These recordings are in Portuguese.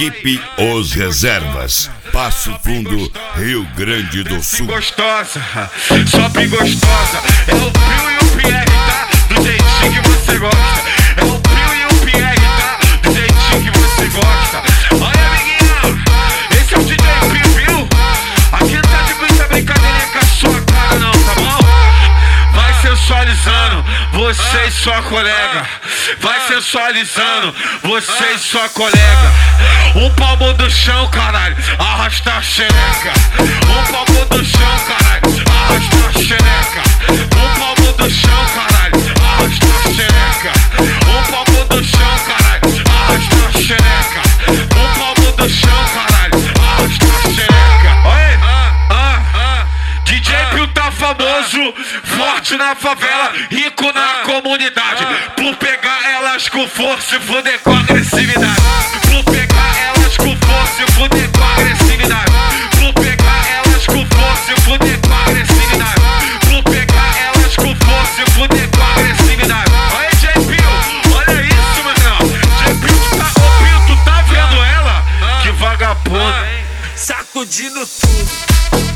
Equipe Os Reservas, Passo Fundo, Rio Grande do Sul. Gostosa, só bem gostosa. É o Pio e o Pierre, tá? Do jeitinho que você gosta. É o Pio e o Pierre, tá? Do jeitinho que você gosta. Olha, amiguinho, esse é o DJ Pio, viu? Aqui não tá de muita brincadeira com a sua cara não, tá bom? Vai sensualizando você e sua colega. Vai sensualizando você e sua colega. Um palmo do chão, caralho, arrasta a xereca. Um palmo do chão, caralho, arrasta a xereca. Um palmo do chão, caralho, arrasta a xereca. Um palmo do chão, caralho, arrasta a xereca. Um palmo do chão, caralho, arrasta a xereca. Oi, DJ Pio tá famoso, forte na favela, rico na comunidade. Por pegar elas com força e foder com agressividade. Por pegar elas com força e foder com agressividade. Por pegar elas com força e foder com agressividade. Por pegar elas com força e foder com agressividade. Olha, DJ Pio, olha isso, meu irmão. DJ Pio, tu tá vendo ela? Que vagabundo, sacudindo tudo.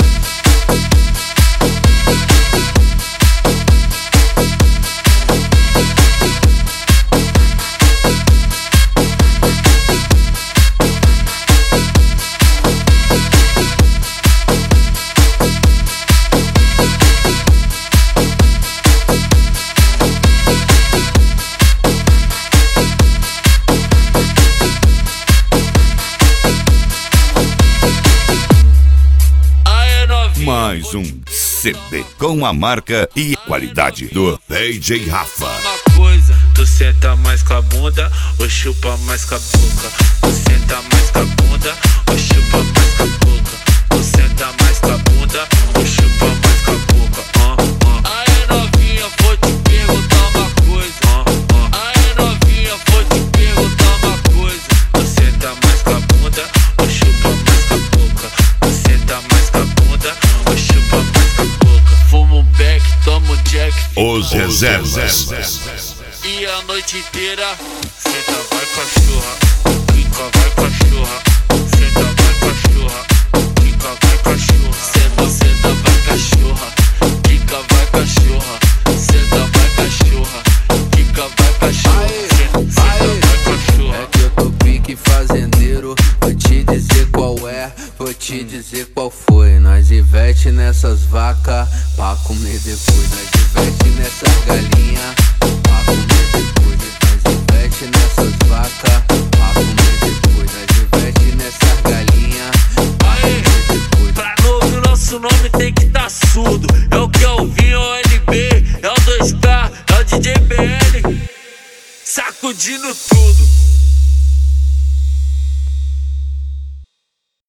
Mais um CD com a marca e qualidade do DJ Rafa. Uma coisa, tu senta mais com a bunda ou chupa mais com a boca. Tu senta mais com a bunda ou chupa mais com a boca. Tu senta mais com a bunda ou chupa mais com a boca. Aí novinha, vou te perguntar uma coisa. Aí novinha, vou te perguntar uma coisa. Tu senta mais com a bunda ou chupa mais com a boca. Tu senta mais com a bunda ou chupa mais com a boca. Fumo um beck, tomo um jack. Os Reservas. E a noite inteira, senta vai cachorra, quica vai cachorra, senta vai cachorra, quica vai cachorra, senta vai cachorra, quica vai cachorra, senta vai cachorra, quica vai cachorra, senta vai cachorra. É que eu tô pique fazendeiro, vou te dizer qual é, vou te dizer qual foi. Nós investe nessas vacas, pra comer depois. Nós investe nessas galinhas, pra comer depois. Nós investe nessas vacas, pra comer depois. Nós investe nessas galinhas, pra comer depois. Pra não ouvir o nosso nome tem que tá surdo. É o que eu vi, é o LB, é o 2K, é o DJ BL, sacudindo tudo.